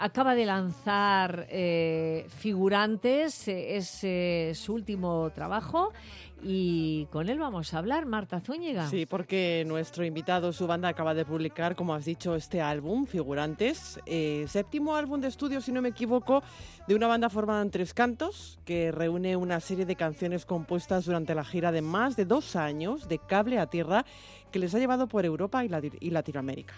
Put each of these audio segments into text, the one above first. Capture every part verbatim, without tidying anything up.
acaba de lanzar eh, Figurantes, eh, es eh, su último trabajo y con él vamos a hablar, Marta Zúñiga. Sí, porque nuestro invitado, su banda, acaba de publicar, como has dicho, este álbum, Figurantes, eh, séptimo álbum de estudio, si no me equivoco, de una banda formada en Tres Cantos, que reúne una serie de canciones compuestas durante la gira de más de dos años, de cable a tierra, que les ha llevado por Europa y, la, y Latinoamérica.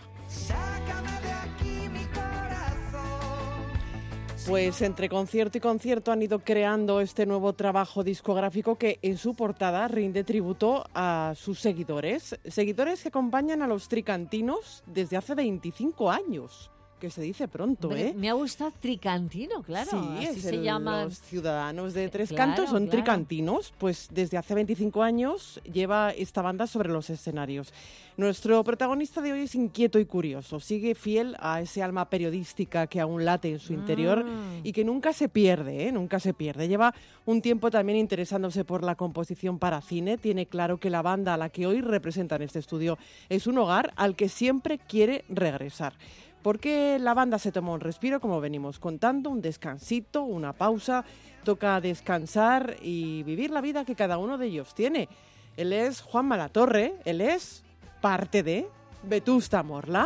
Pues entre concierto y concierto han ido creando este nuevo trabajo discográfico que en su portada rinde tributo a sus seguidores. Seguidores que acompañan a los Tricantinos desde hace veinticinco años. Que se dice pronto, Hombre, ¿eh? Me ha gustado Tricantino, claro. Sí, así es se el, llaman. Los ciudadanos de Tres Claro, Cantos son claro. tricantinos. Pues desde hace veinticinco años lleva esta banda sobre los escenarios. Nuestro protagonista de hoy es inquieto y curioso. Sigue fiel a ese alma periodística que aún late en su interior Mm. y que nunca se pierde, ¿eh? Nunca se pierde. Lleva un tiempo también interesándose por la composición para cine. Tiene claro que la banda a la que hoy representa en este estudio es un hogar al que siempre quiere regresar. Porque la banda se tomó un respiro, como venimos contando, un descansito, una pausa, toca descansar y vivir la vida que cada uno de ellos tiene. Él es Juan Malatorre, él es parte de Vetusta Morla.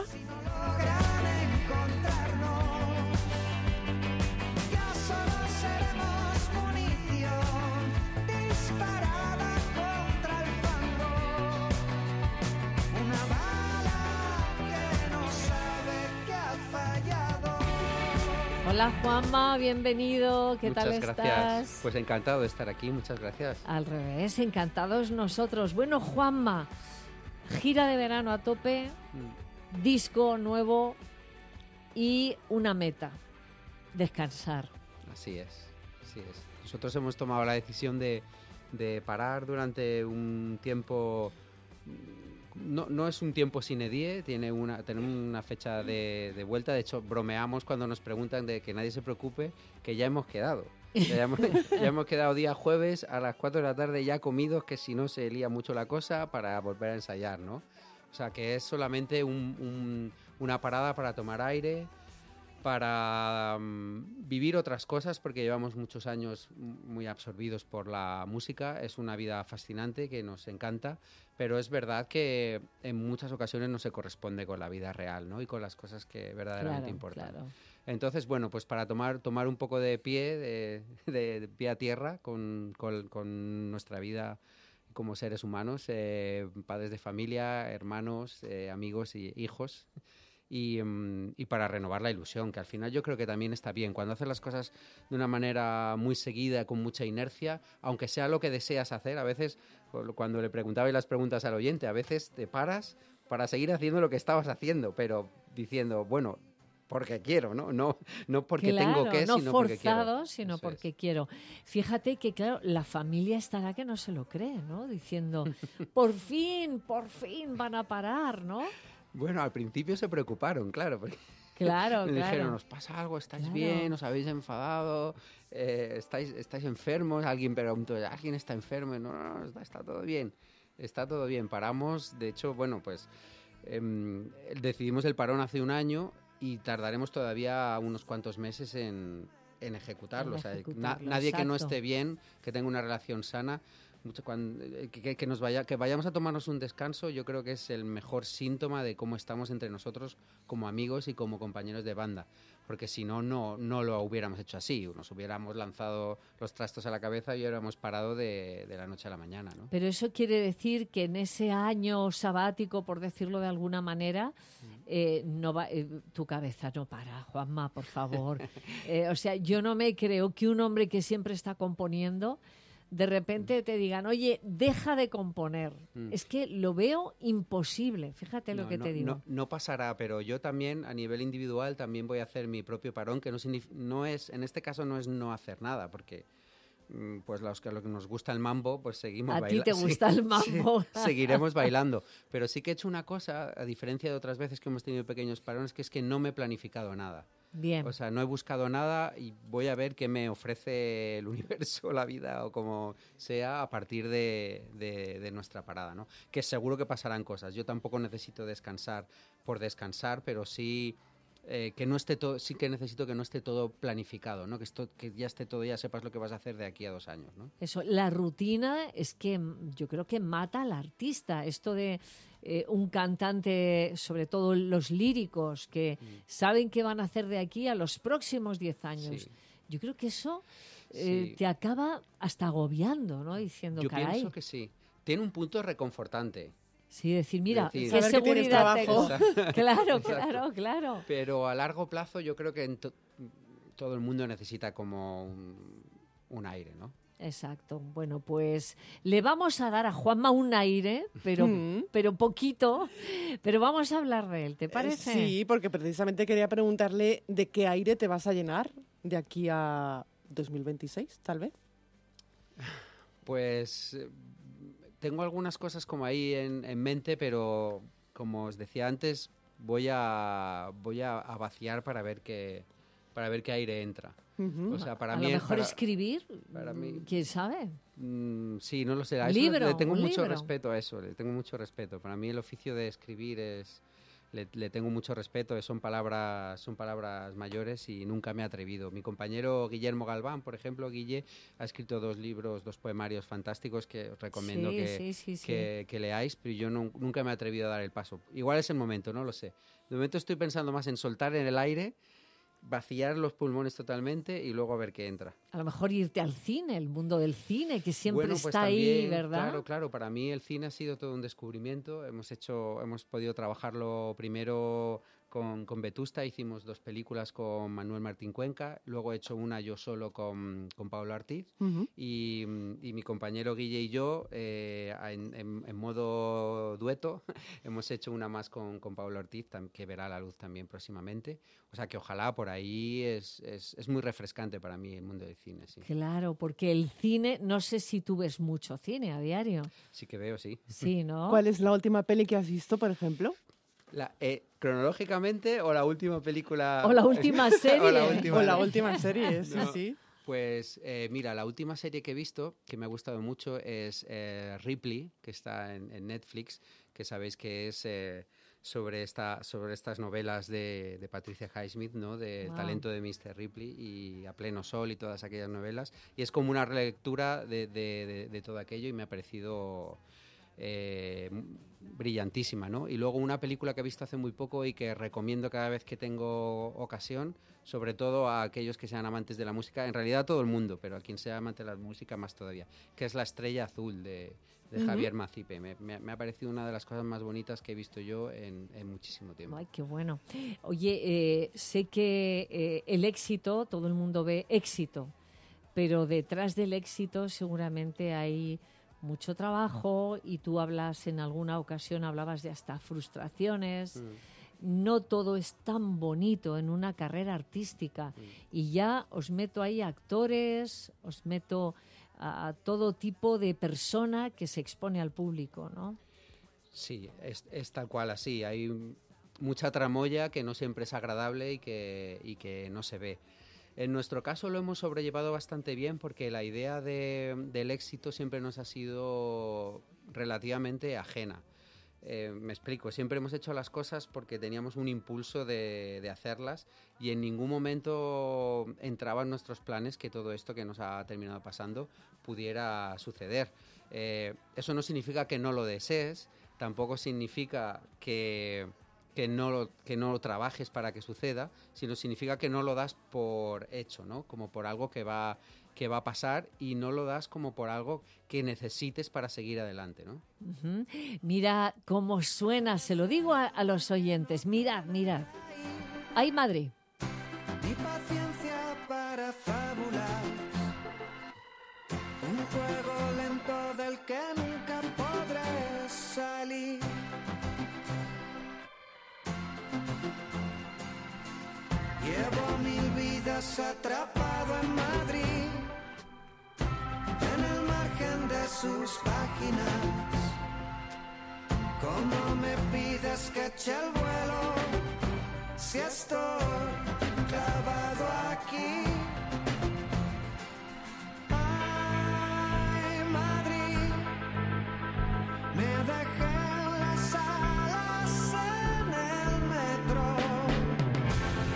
Hola Juanma, bienvenido, ¿qué muchas tal gracias. estás? Pues encantado de estar aquí, muchas gracias. Al revés, encantados nosotros. Bueno, Juanma, gira de verano a tope, Mm. disco nuevo y una meta, descansar. Así es, así es. Nosotros hemos tomado la decisión de, de parar durante un tiempo. No, no es un tiempo sine die, tiene una, tenemos una fecha de, de vuelta. De hecho, bromeamos cuando nos preguntan de que nadie se preocupe, que ya hemos quedado. Ya hemos, ya hemos quedado día jueves a las cuatro de la tarde ya comidos, que si no se lía mucho la cosa, para volver a ensayar, ¿no? O sea, que es solamente un, un, una parada para tomar aire, para um, vivir otras cosas, porque llevamos muchos años muy absorbidos por la música. Es una vida fascinante que nos encanta, pero es verdad que en muchas ocasiones no se corresponde con la vida real, ¿no? Y con las cosas que verdaderamente Claro, importan. claro. Entonces, bueno, pues para tomar, tomar un poco de pie, de, de, de pie a tierra con, con, con nuestra vida como seres humanos, eh, padres de familia, hermanos, eh, amigos y hijos. Y, um, y para renovar la ilusión, que al final yo creo que también está bien. Cuando haces las cosas de una manera muy seguida, con mucha inercia, aunque sea lo que deseas hacer, a veces, cuando le preguntaba y las preguntas al oyente, a veces te paras para seguir haciendo lo que estabas haciendo, pero diciendo, bueno, porque quiero, ¿no? No, no porque Claro, tengo que, no sino porque quiero. forzado, sino Eso porque es. quiero. Fíjate que, claro, la familia estará que no se lo cree, ¿no? Diciendo, por fin, por fin van a parar, ¿no? Bueno, al principio se preocuparon, claro, porque Claro, me claro. dijeron, ¿os pasa algo? ¿Estáis Claro. bien? ¿Os habéis enfadado? Eh, ¿estáis, ¿Estáis enfermos? Alguien preguntó, ¿alguien está enfermo? No, no, no, está, está todo bien. Está todo bien. Paramos, de hecho, bueno, pues eh, decidimos el parón hace un año y tardaremos todavía unos cuantos meses en, en ejecutarlo. En o sea, ejecutarlo, na- nadie que no exacto. esté bien, que tenga una relación sana, mucho cuando, que, que, nos vaya, que vayamos a tomarnos un descanso, yo creo que es el mejor síntoma de cómo estamos entre nosotros como amigos y como compañeros de banda, porque si no, no, no lo hubiéramos hecho así, nos hubiéramos lanzado los trastos a la cabeza y hubiéramos parado de, de la noche a la mañana, ¿no? Pero eso quiere decir que en ese año sabático, por decirlo de alguna manera, eh, no va, eh, tu cabeza no para, Juanma, por favor. Eh, o sea, yo no me creo que un hombre que siempre está componiendo, de repente te digan, oye, deja de componer. Mm. Es que lo veo imposible, fíjate lo No, que no, te digo. No, no pasará, pero yo también, a nivel individual, también voy a hacer mi propio parón, que no, signif- no es, en este caso no es no hacer nada, porque mm, pues los que, lo que nos gusta el mambo, pues seguimos A bailando. ti te gusta el mambo. Sí, seguiremos bailando. Pero sí que he hecho una cosa, a diferencia de otras veces que hemos tenido pequeños parones, que es que no me he planificado nada. Bien. O sea, no he buscado nada y voy a ver qué me ofrece el universo, la vida o como sea a partir de, de, de nuestra parada, ¿no? Que seguro que pasarán cosas. Yo tampoco necesito descansar por descansar, pero sí eh, que no esté todo, sí que necesito que no esté todo planificado, ¿no? Que, esto, que ya esté todo, ya sepas lo que vas a hacer de aquí a dos años, ¿no? Eso, la rutina es que yo creo que mata al artista. Esto de eh, un cantante, sobre todo los líricos, que mm. saben qué van a hacer de aquí a los próximos diez años. Sí. Yo creo que eso eh, sí. te acaba hasta agobiando, ¿no? Diciendo, yo caray. pienso que sí. Tiene un punto reconfortante. Sí, decir, mira, decir, qué seguridad que tengo. Claro, Exacto. claro, claro. Pero a largo plazo yo creo que en to- todo el mundo necesita como un, un aire, ¿no? Exacto. Bueno, pues le vamos a dar a Juanma un aire, pero, mm. pero poquito, pero vamos a hablar de él, ¿te parece? Eh, sí, porque precisamente quería preguntarle de qué aire te vas a llenar de aquí a dos mil veintiséis, tal vez. Pues eh, tengo algunas cosas como ahí en, en mente, pero como os decía antes, voy a voy a, a vaciar para ver qué para ver qué aire entra. Uh-huh. O sea, para a mí lo mejor para, escribir, para mí, ¿quién sabe? Mm, sí, no lo sé. A eso libro, le tengo mucho libro. respeto a eso, le tengo mucho respeto. Para mí el oficio de escribir es le, le tengo mucho respeto, son palabras son palabras mayores y nunca me he atrevido. Mi compañero Guillermo Galván, por ejemplo, Guille, ha escrito dos libros, dos poemarios fantásticos que os recomiendo sí, que, sí, sí, sí. que, que leáis, pero yo no, nunca me he atrevido a dar el paso. Igual es el momento, no lo sé. De momento estoy pensando más en soltar en el aire, vaciar los pulmones totalmente y luego a ver qué entra. A lo mejor irte al cine, el mundo del cine, que siempre bueno, pues está también, ahí, ¿verdad? Claro, claro. Para mí el cine ha sido todo un descubrimiento. Hemos hecho, hemos podido trabajarlo primero con, con Vetusta, hicimos dos películas con Manuel Martín Cuenca, luego he hecho una yo solo con, con Pablo Artiz uh-huh. y, y mi compañero Guille y yo, eh, en, en, en modo dueto, hemos hecho una más con, con Pablo Artiz, que verá la luz también próximamente. O sea que ojalá por ahí es, es, es muy refrescante para mí el mundo del cine. Sí. Claro, porque el cine, no sé si tú ves mucho cine a diario. Sí que veo, sí. Sí, ¿no? ¿Cuál es la última peli que has visto, por ejemplo? La, eh, ¿Cronológicamente o la última película? O la última serie. o la última, o la última serie, sí, no. sí. Pues eh, mira, la última serie que he visto, que me ha gustado mucho, es eh, Ripley, que está en, en Netflix, que sabéis que es eh, sobre, esta, sobre estas novelas de, de Patricia Highsmith, ¿no? De wow. Talento de míster Ripley y A pleno sol y todas aquellas novelas. Y es como una relectura de, de, de, de todo aquello y me ha parecido... Eh, brillantísima, ¿no? Y luego una película que he visto hace muy poco y que recomiendo cada vez que tengo ocasión, sobre todo a aquellos que sean amantes de la música, en realidad a todo el mundo, pero a quien sea amante de la música más todavía, que es La estrella azul de, de uh-huh. Javier Macipe. Me, me, me ha parecido una de las cosas más bonitas que he visto yo en, en muchísimo tiempo. Ay, qué bueno. Oye, eh, sé que eh, el éxito, todo el mundo ve éxito, pero detrás del éxito seguramente hay mucho trabajo y tú hablas en alguna ocasión, hablabas de hasta frustraciones. Mm. No todo es tan bonito en una carrera artística. Mm. Y ya os meto ahí actores, os meto a, a todo tipo de persona que se expone al público, ¿no? Sí, es, es tal cual así. Hay mucha tramoya que no siempre es agradable y que, y que no se ve. En nuestro caso lo hemos sobrellevado bastante bien porque la idea de, del éxito siempre nos ha sido relativamente ajena. Eh, me explico, siempre hemos hecho las cosas porque teníamos un impulso de, de hacerlas y en ningún momento entraba en nuestros planes que todo esto que nos ha terminado pasando pudiera suceder. Eh, eso no significa que no lo desees, tampoco significa que... Que no, lo, que no lo trabajes para que suceda, sino significa que no lo das por hecho, ¿no? Como por algo que va, que va a pasar y no lo das como por algo que necesites para seguir adelante, ¿no? Uh-huh. Mira cómo suena, se lo digo a, a los oyentes, mirad, mirad. ¡Ay, madre! Mi paciencia para fabular, un juego lento del que nunca podré salir. Llevo mil vidas atrapado en Madrid, en el margen de sus páginas. ¿Cómo me pides que eche el vuelo si estoy clavado aquí? Ay, Madrid, me dejé las alas en el metro.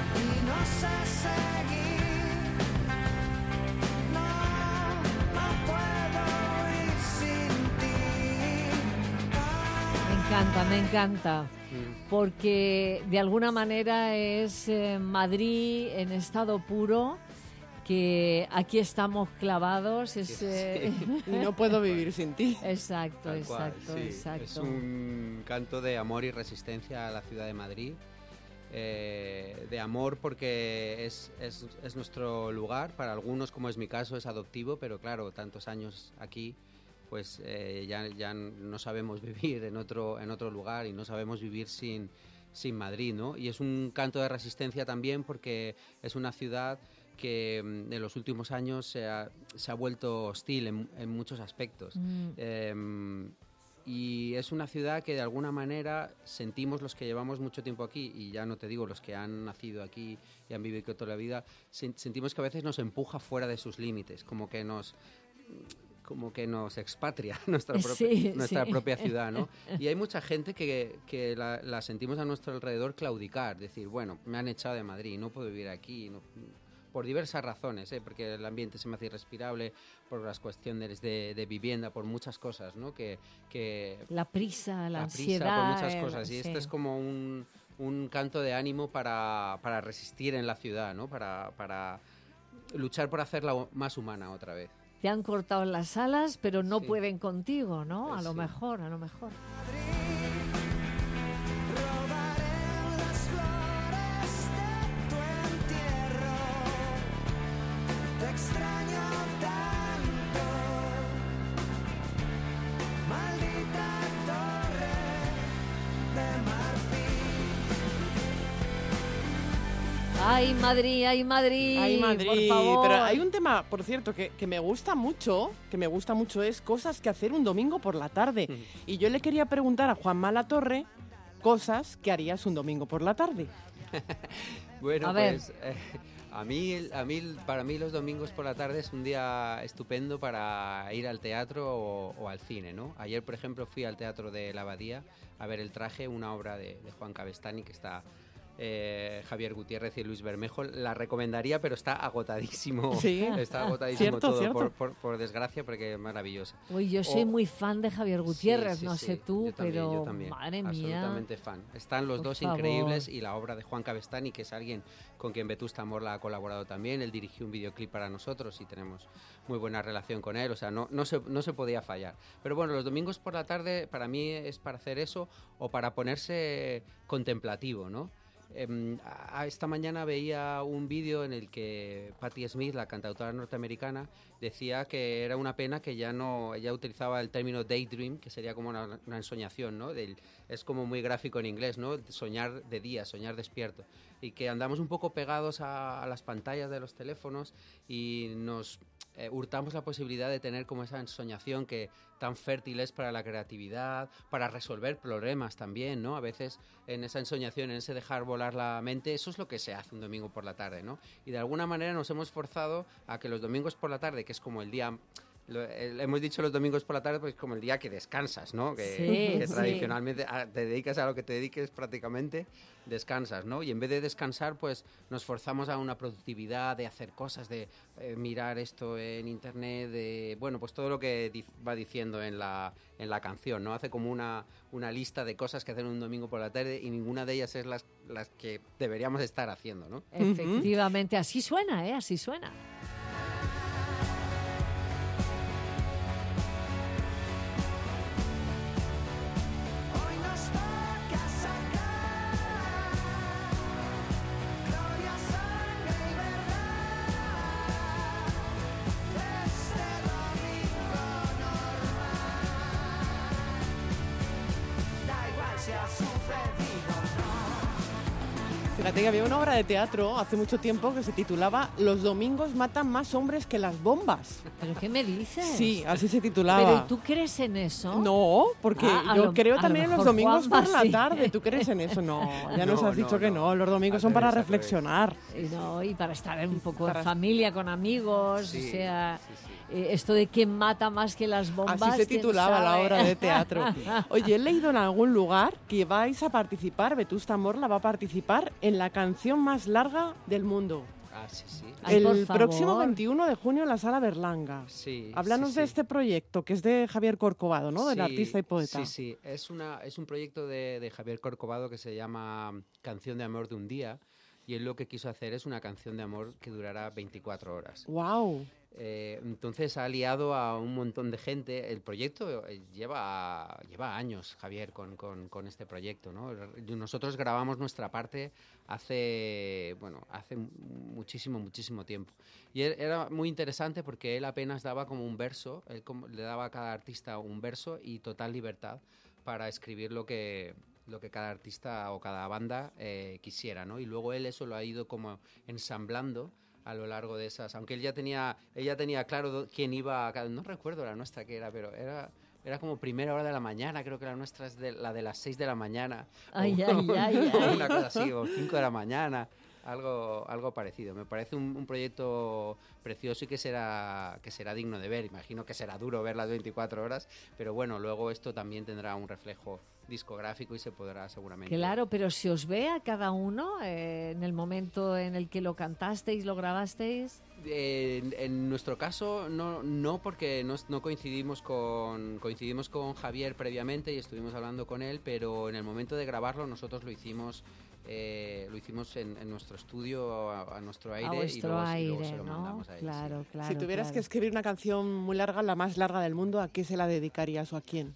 encanta, me encanta. Mm. Porque de alguna manera es eh, Madrid en estado puro, que aquí estamos clavados. Es, Sí, eh, Y no puedo vivir sin ti. Exacto, Tal cual, exacto, sí. exacto. Es un canto de amor y resistencia a la ciudad de Madrid. Eh, de amor porque es, es, es nuestro lugar. Para algunos, como es mi caso, es adoptivo, pero claro, tantos años aquí, pues eh, ya, ya no sabemos vivir en otro, en otro lugar y no sabemos vivir sin, sin Madrid, ¿no? Y es un canto de resistencia también porque es una ciudad que en los últimos años se ha, se ha vuelto hostil en, en muchos aspectos. Mm. Eh, y es una ciudad que de alguna manera sentimos los que llevamos mucho tiempo aquí, y ya no te digo los que han nacido aquí y han vivido aquí toda la vida, sen- sentimos que a veces nos empuja fuera de sus límites, como que nos... como que nos expatria nuestra, propia, Sí, nuestra sí. propia ciudad, ¿no? Y hay mucha gente que, que la, la sentimos a nuestro alrededor claudicar, decir, bueno, me han echado de Madrid, no puedo vivir aquí, no, por diversas razones, ¿eh? Porque el ambiente se me hace irrespirable, por las cuestiones de, de vivienda, por muchas cosas, ¿no? Que, que La prisa, la, la ansiedad. prisa, por muchas el- cosas. Y sí. este es como un, un canto de ánimo para, para resistir en la ciudad, ¿no? Para, para luchar por hacerla más humana otra vez. Te han cortado las alas, pero no Sí. pueden contigo, ¿no? Pues A lo sí. mejor, a lo mejor. Robaré las flores de tu entierro. Te extraño tanto, maldita torre de marfil. ¡Ay, Madrid, ay, Madrid! Ay, Madrid. Por favor. Pero hay un tema, por cierto, que, que me gusta mucho, que me gusta mucho, es cosas que hacer un domingo por la tarde. Y yo le quería preguntar a Juanma Latorre cosas que harías un domingo por la tarde. Bueno, A ver. pues eh, a mí, a mí, para mí los domingos por la tarde es un día estupendo para ir al teatro o, o al cine, ¿no? Ayer, por ejemplo, fui al Teatro de la Abadía a ver El Traje, una obra de, de Juan Cabestany que está eh, Javier Gutiérrez y Luis Bermejo. La recomendaría, pero está agotadísimo. Sí. Está agotadísimo Cierto, todo, cierto. Por, por, por desgracia, porque es maravillosa. Uy, yo soy O- muy fan de Javier Gutiérrez, Sí, sí, no sí, sé tú, yo también, pero yo también, madre mía. absolutamente fan. Están los Por dos favor. increíbles y la obra de Juan Cabestany, que es alguien con quien Vetusta Morla ha colaborado también. Él dirigió un videoclip para nosotros y tenemos muy buena relación con él, o sea, no, no, se, no se podía fallar. Pero bueno, los domingos por la tarde para mí es para hacer eso o para ponerse contemplativo, ¿no? Eh, a- esta mañana veía un vídeo en el que Patti Smith, la cantautora norteamericana, decía que era una pena que ya no, ella utilizaba el término daydream, que sería como una, una ensoñación, ¿no? Del, es como muy gráfico en inglés, ¿no? Soñar de día, soñar despierto. Y que andamos un poco pegados a, a las pantallas de los teléfonos y nos eh, hurtamos la posibilidad de tener como esa ensoñación que tan fértil es para la creatividad, para resolver problemas también, ¿no? A veces en esa ensoñación, en ese dejar volar la mente, eso es lo que se hace un domingo por la tarde, ¿no? Y de alguna manera nos hemos forzado a que los domingos por la tarde, que es como el día... Lo, eh, hemos dicho los domingos por la tarde, pues como el día que descansas, ¿no? Que, Sí, que sí. tradicionalmente a- te dedicas a lo que te dediques prácticamente, descansas, ¿no? Y en vez de descansar, pues nos forzamos a una productividad, de hacer cosas, de eh, mirar esto en internet, de, bueno, pues todo lo que di- va diciendo en la, en la canción, ¿no? Hace como una, una lista de cosas que hacer un domingo por la tarde y ninguna de ellas es las, las que deberíamos estar haciendo, ¿no? Efectivamente, así suena, ¿eh? Así suena. Hoy nos toca sacar gloria, sangre y verdad de este domingo normal. Da igual si ha sucedido o no. Fíjate que había una obra de teatro hace mucho tiempo que se titulaba Los domingos matan más hombres que las bombas. ¿Pero qué me dices? Sí, así se ¿Pero titulaba. tú crees en eso? No, porque Ah, a yo lo- creo a también lo en los mejor domingos Juanma por la sí. tarde. ¿Tú crees en eso? No, ya nos No, has dicho no, que no. no. Los domingos Al son para revés, al revés. reflexionar. Y, no, y para estar un poco Para- en familia, con amigos, Sí, o sea, sí, sí. eh, esto de quién mata más que las bombas. Así se ¿quién titulaba la sabe? obra de teatro. Oye, he leído en algún lugar que vais a participar, Vetusta Morla va a participar en la canción más larga del mundo. Ah, sí, sí. Ay, por El favor. próximo veintiuno de junio en la Sala Berlanga. Sí, Háblanos sí, de sí. este proyecto, que es de Javier Corcovado, ¿no? Del Sí, artista y poeta. Sí, sí. Es, una, es un proyecto de, de Javier Corcovado que se llama Canción de Amor de un Día. Y él lo que quiso hacer es una canción de amor que durará veinticuatro horas. ¡Wow! Eh, entonces ha liado a un montón de gente. El proyecto eh, lleva, lleva años, Javier, con, con, con este proyecto, ¿no? Nosotros grabamos nuestra parte hace, bueno, hace muchísimo, muchísimo tiempo. Y era muy interesante porque él apenas daba como un verso, él como, le daba a cada artista un verso y total libertad para escribir lo que, lo que cada artista o cada banda eh, quisiera, ¿no? Y luego él eso lo ha ido como ensamblando a lo largo de esas, aunque él ya tenía, él ya tenía claro quién iba a cada, no recuerdo la nuestra que era, pero era, era como primera hora de la mañana, creo que la nuestra es de, la de las seis de la mañana, Ay, o, ay, ay, ay. una cosa así, o cinco de la mañana, algo, algo parecido. Me parece un, un proyecto precioso y que será, que será digno de ver. Imagino que será duro ver las veinticuatro horas, pero bueno, luego esto también tendrá un reflejo discográfico y se podrá seguramente. Claro, pero si os ve a cada uno eh, en el momento en el que lo cantasteis, lo grabasteis. Eh, en, en nuestro caso no, no porque no, no coincidimos con coincidimos con Javier previamente y estuvimos hablando con él, pero en el momento de grabarlo nosotros lo hicimos eh, lo hicimos en, en nuestro estudio a, a nuestro aire A vuestro y luego, aire, y luego se lo ¿no? mandamos a él. Claro, Sí. claro. Si tuvieras claro. que escribir una canción muy larga, la más larga del mundo, ¿a qué se la dedicarías o a quién?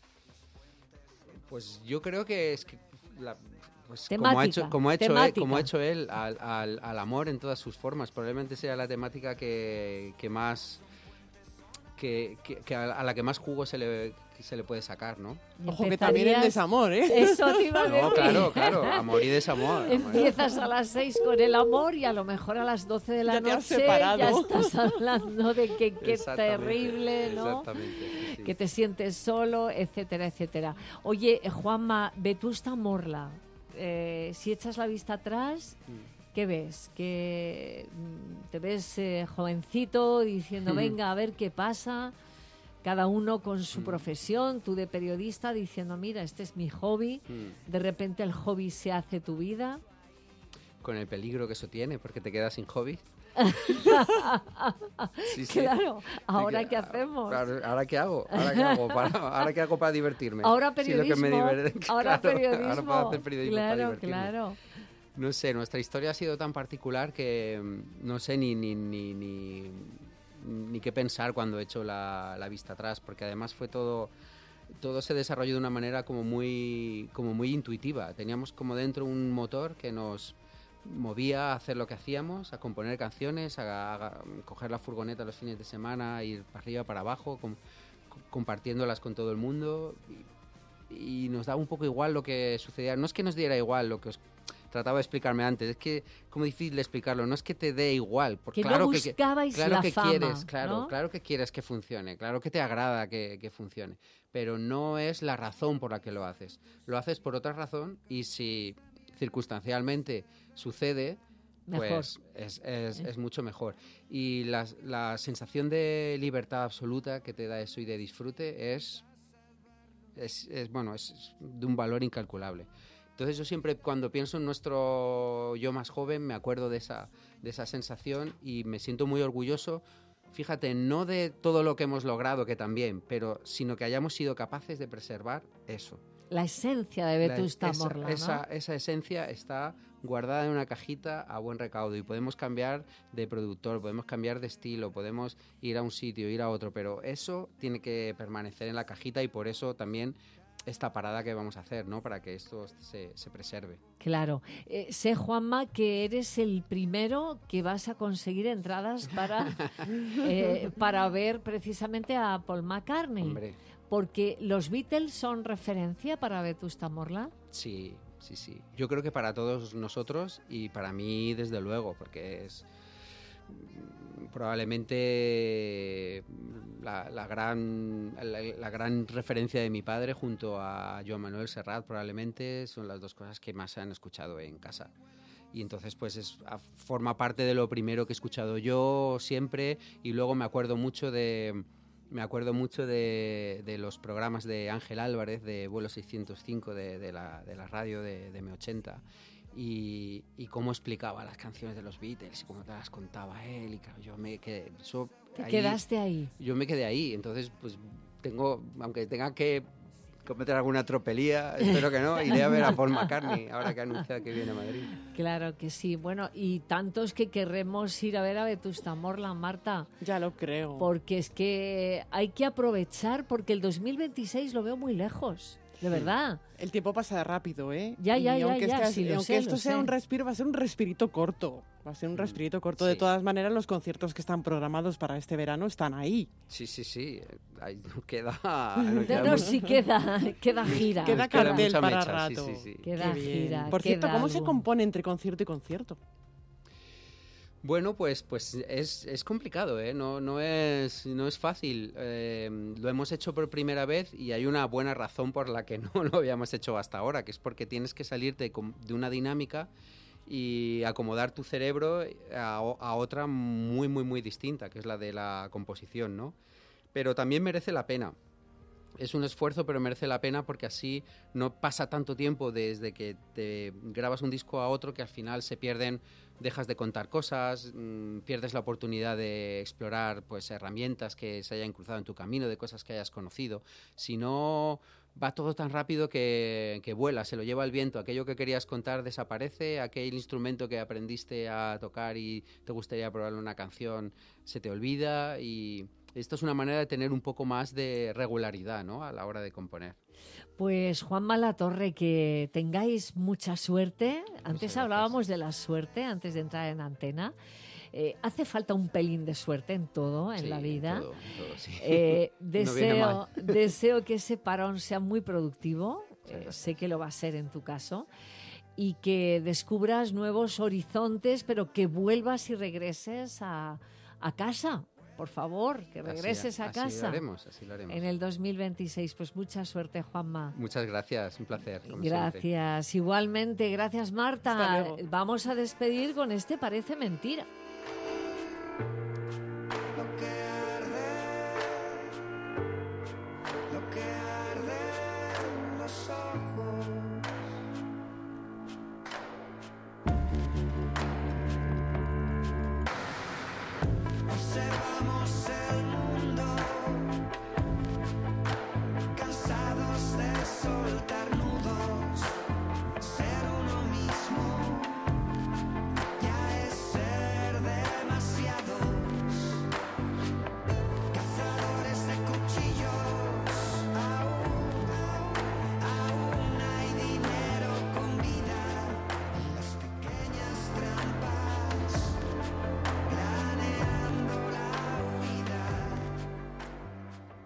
Pues yo creo que es que la, pues Temática, como ha hecho como ha hecho él, temática. como ha hecho él al, al, al amor en todas sus formas, probablemente sea la temática que, que más que, que, que a la que más jugo se le se le puede sacar, ¿no? Y Ojo, que también el empezarías- desamor, ¿eh? Eso te iba a decir. No, claro, claro, amor y desamor. amor y Empiezas a las seis con el amor y a lo mejor a las doce de la Ya te has noche separado. ya estás hablando de que qué Exactamente, terrible, ¿no? Exactamente. Sí, sí. Que te sientes solo, etcétera, etcétera. Oye, eh, Juanma, Vetusta Morla, eh, si echas la vista atrás, ¿qué ves? Que mm, te ves eh, jovencito diciendo, Mm. venga, a ver qué pasa, cada uno con su Mm. profesión, tú de periodista diciendo, mira, este es mi hobby, Mm. de repente el hobby se hace tu vida. Con el peligro que eso tiene, porque te quedas sin hobby. Sí, sí. Claro, ¿ahora Sí, qué hacemos? Claro, ¿ahora qué hago? ¿Ahora qué hago para, ahora qué hago para divertirme? Ahora Sí, lo que me periodismo, diver- ahora claro, periodismo, ahora puedo hacer periodismo para claro, divertirme. claro. No sé, nuestra historia ha sido tan particular que mm, no sé ni, ni, ni, ni, ni qué pensar cuando he hecho la, la vista atrás, porque además fue todo, todo se desarrolló de una manera como muy, como muy intuitiva. Teníamos como dentro un motor que nos movía a hacer lo que hacíamos, a componer canciones, a, a coger la furgoneta los fines de semana, ir para arriba, para abajo, com- compartiéndolas con todo el mundo. Y, y nos daba un poco igual lo que sucedía. No es que nos diera igual lo que os trataba de explicarme antes, es que como difícil de explicarlo, no es que te dé igual, porque Que claro no que buscabais claro la que fama, quieres, claro, ¿no? claro que quieres que funcione, claro que te agrada que, que funcione, pero no es la razón por la que lo haces. Lo haces por otra razón y si circunstancialmente sucede, Mejor. pues es, es, es mucho mejor. Y la, la sensación de libertad absoluta que te da eso y de disfrute es, es, es bueno, es de un valor incalculable. Entonces yo siempre cuando pienso en nuestro yo más joven me acuerdo de esa, de esa sensación y me siento muy orgulloso, fíjate, no de todo lo que hemos logrado, que también, pero sino que hayamos sido capaces de preservar eso. La esencia de La- Vetusta esa, Morla, ¿no? esa, esa esencia está guardada en una cajita a buen recaudo y podemos cambiar de productor, podemos cambiar de estilo, podemos ir a un sitio, ir a otro, pero eso tiene que permanecer en la cajita y por eso también esta parada que vamos a hacer, ¿no? Para que esto se, se preserve. Claro. Eh, sé, Juanma, que eres el primero que vas a conseguir entradas para, eh, para ver precisamente a Paul McCartney. Hombre, Porque los Beatles son referencia para Vetusta Morla. sí, sí, sí. Yo creo que para todos nosotros y para mí desde luego, porque es mm, probablemente la, la gran la, la gran referencia de mi padre junto a Joan Manuel Serrat, probablemente son las dos cosas que más se han escuchado en casa. Y entonces pues es, a- forma parte de lo primero que he escuchado yo siempre y luego me acuerdo mucho de me acuerdo mucho de, de los programas de Ángel Álvarez de Vuelo seiscientos cinco de, de, la, de la radio de, de M ochenta y, y cómo explicaba las canciones de los Beatles y cómo te las contaba él. Y claro, yo me quedé... Eso, ¿Te ahí, quedaste ahí? Yo me quedé ahí. Entonces, pues tengo, aunque tenga que cometer alguna tropelía, espero que no, iré a ver a Paul McCartney ahora que anuncia que viene a Madrid. Claro que sí. Bueno, y tantos que querremos ir a ver a Vetusta Morla, Marta. Ya lo creo. Porque es que hay que aprovechar, porque el dos mil veintiséis lo veo muy lejos, de verdad. El tiempo pasa rápido, ¿eh? Ya, ya, y ya, aunque, ya, este- sí, lo aunque sé, esto lo sea sé. un respiro, va a ser un respirito corto. Va a ser un respirito corto. De sí. todas maneras, los conciertos que están programados para este verano están ahí. Sí, sí, sí. Ahí no queda... No No, queda no, mucho. sí queda, queda gira. Queda Nos queda cartel mucha para mecha, sí, rato. sí, sí. Queda Qué bien. gira, Por cierto, queda ¿cómo se álbum. compone entre concierto y concierto? Bueno, pues, pues es, es complicado, ¿eh? No, no, es, no es fácil. Eh, lo hemos hecho por primera vez y hay una buena razón por la que no lo habíamos hecho hasta ahora, que es porque tienes que salirte de una dinámica y acomodar tu cerebro a, a otra muy, muy, muy distinta, que es la de la composición, ¿no? Pero también merece la pena. Es un esfuerzo, pero merece la pena porque así no pasa tanto tiempo desde que te grabas un disco a otro que al final se pierden, dejas de contar cosas, mmm, pierdes la oportunidad de explorar pues herramientas que se hayan cruzado en tu camino, de cosas que hayas conocido. Si no, va todo tan rápido que, que vuela, se lo lleva el viento. Aquello que querías contar desaparece, aquel instrumento que aprendiste a tocar y te gustaría probar una canción se te olvida y... Esto es una manera de tener un poco más de regularidad, ¿no?, a la hora de componer. Pues Juanma Latorre, que tengáis mucha suerte. Antes hablábamos de la suerte, antes de entrar en antena. Eh, hace falta un pelín de suerte en todo, en Sí, la vida. En todo, en todo, sí. Eh, No viene deseo, mal. deseo que ese parón sea muy productivo. Eh, sé que lo va a ser en tu caso. Y que descubras nuevos horizontes, pero que vuelvas y regreses a, a casa. Por favor, que regreses así, a casa. Así lo haremos, así lo haremos. En el dos mil veintiséis. Pues mucha suerte, Juanma. Muchas gracias, un placer. Como Gracias. siempre. Igualmente, gracias, Marta. Hasta luego. Vamos a despedir con este Parece Mentira.